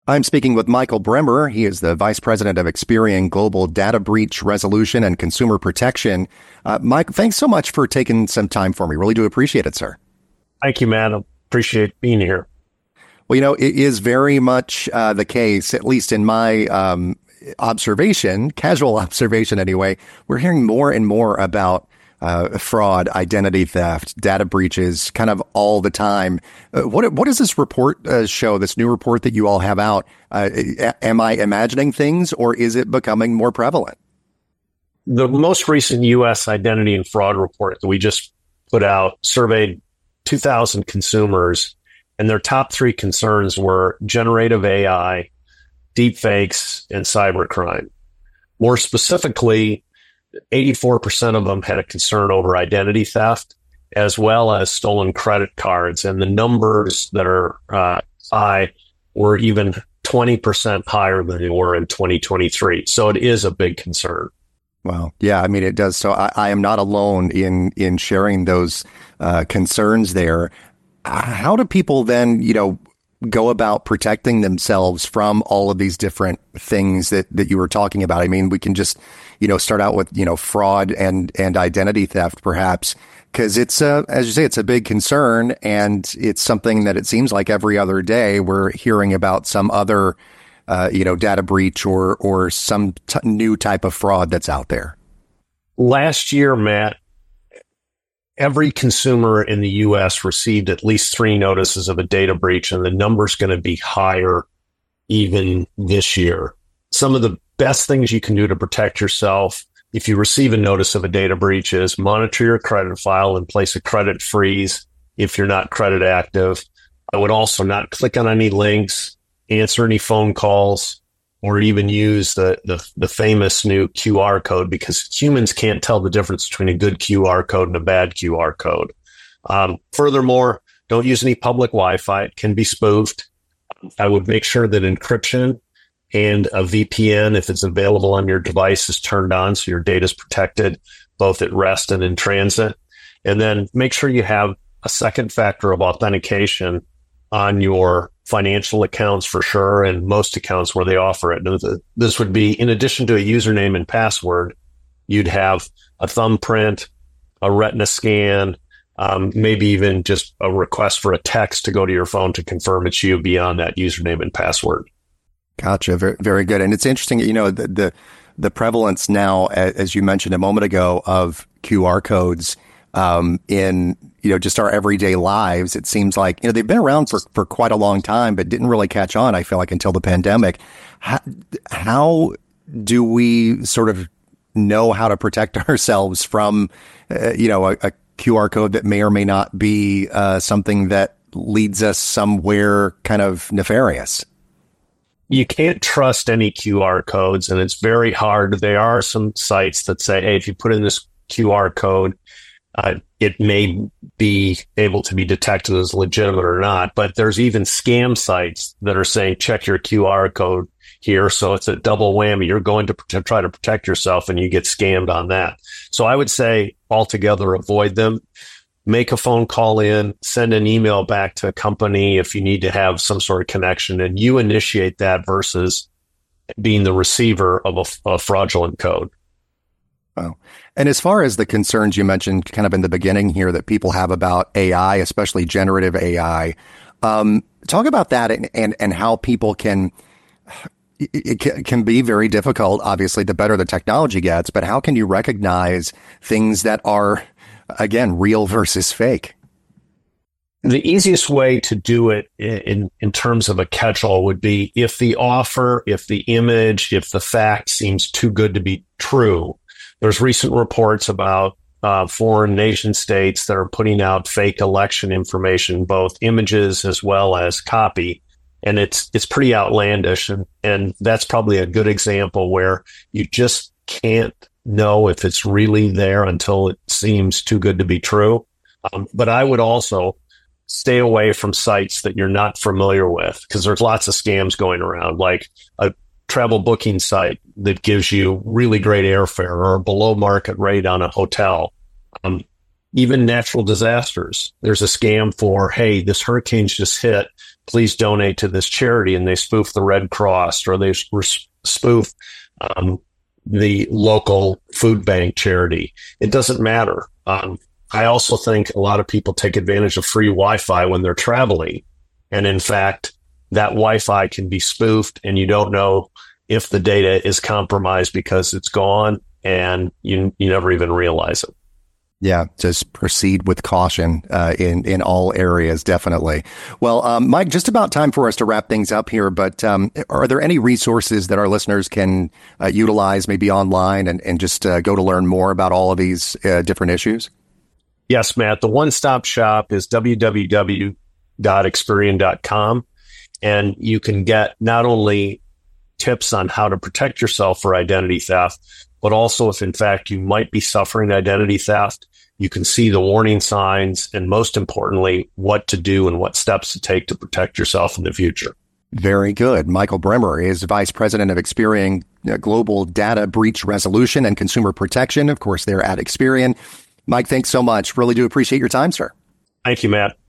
I'm speaking with Michael Bremer. He is the Vice President of Experian Global Data Breach Resolution and Consumer Protection. Mike, thanks so much for taking some time for me. Really do appreciate it, sir. Thank you, Matt. I appreciate being here. Well, it is very much the case, at least in my observation, casual observation anyway. We're hearing more and more about fraud, identity theft, data breaches kind of all the time. What does this report show, this new report that you all have out? Am I imagining things, or is it becoming more prevalent? The most recent U.S. identity and fraud report that we just put out surveyed 2,000 consumers, and their top three concerns were generative AI, deepfakes, and cybercrime. More specifically, 84% of them had a concern over identity theft, as well as stolen credit cards. And the numbers that are high were even 20% higher than they were in 2023. So it is a big concern. Wow. Yeah, I mean, it does. So I am not alone in sharing those concerns there. How do people then, go about protecting themselves from all of these different things that you were talking about? I mean, we can just, start out with, fraud and identity theft, perhaps, because it's as you say, it's a big concern, and it's something that it seems like every other day we're hearing about some other, data breach or some new type of fraud that's out there. Last year, Matt, every consumer in the U.S. received at least 3 notices of a data breach, and the number's going to be higher even this year. Some of the best things you can do to protect yourself if you receive a notice of a data breach is monitor your credit file and place a credit freeze if you're not credit active. I would also not click on any links, answer any phone calls, or even use the famous new QR code, because humans can't tell the difference between a good QR code and a bad QR code. Furthermore, don't use any public Wi-Fi. It can be spoofed. I would make sure that encryption and a VPN, if it's available on your device, is turned on so your data is protected both at rest and in transit. And then make sure you have a second factor of authentication on your financial accounts for sure, and most accounts where they offer it. This would be, in addition to a username and password, you'd have a thumbprint, a retina scan, maybe even just a request for a text to go to your phone to confirm it's you beyond that username and password. Gotcha. Very, very good. And it's interesting, the prevalence now, as you mentioned a moment ago, of QR codes in just our everyday lives. It seems like they've been around for quite a long time, but didn't really catch on, I feel like, until the pandemic. How do we sort of know how to protect ourselves from a QR code that may or may not be something that leads us somewhere kind of nefarious? You can't trust any QR codes, and it's very hard. There are some sites that say, hey, if you put in this QR code, it may be able to be detected as legitimate or not. But there's even scam sites that are saying, check your QR code here. So it's a double whammy. You're going to try to protect yourself, and you get scammed on that. So I would say altogether avoid them. Make a phone call in, send an email back to a company if you need to have some sort of connection, and you initiate that versus being the receiver of a fraudulent code. Wow. And as far as the concerns you mentioned kind of in the beginning here that people have about AI, especially generative AI, talk about that and how people it can be very difficult, obviously, the better the technology gets, but how can you recognize things that are, again, real versus fake? The easiest way to do it in terms of a catch-all would be if the offer, if the image, if the fact seems too good to be true. There's recent reports about foreign nation states that are putting out fake election information, both images as well as copy. And it's pretty outlandish. And that's probably a good example where you just can't know if it's really there until it seems too good to be true. But I would also stay away from sites that you're not familiar with, because there's lots of scams going around, like a travel booking site that gives you really great airfare or a below market rate on a hotel. even natural disasters. There's a scam for, hey, this hurricane's just hit. Please donate to this charity. And they spoof the Red Cross, or they spoof the local food bank charity. It doesn't matter. I also think a lot of people take advantage of free Wi-Fi when they're traveling. And in fact, that Wi-Fi can be spoofed, and you don't know if the data is compromised because it's gone, and you never even realize it. Yeah, just proceed with caution in all areas, definitely. Well, Mike, just about time for us to wrap things up here, but are there any resources that our listeners can utilize, maybe online, and just go to learn more about all of these different issues? Yes, Matt. The one-stop shop is www.experian.com, and you can get not only tips on how to protect yourself for identity theft, but also if, in fact, you might be suffering identity theft, you can see the warning signs and, most importantly, what to do and what steps to take to protect yourself in the future. Very good. Michael Bremer is Vice President of Experian Global Data Breach Resolution and Consumer Protection. Of course, they're at Experian. Mike, thanks so much. Really do appreciate your time, sir. Thank you, Matt.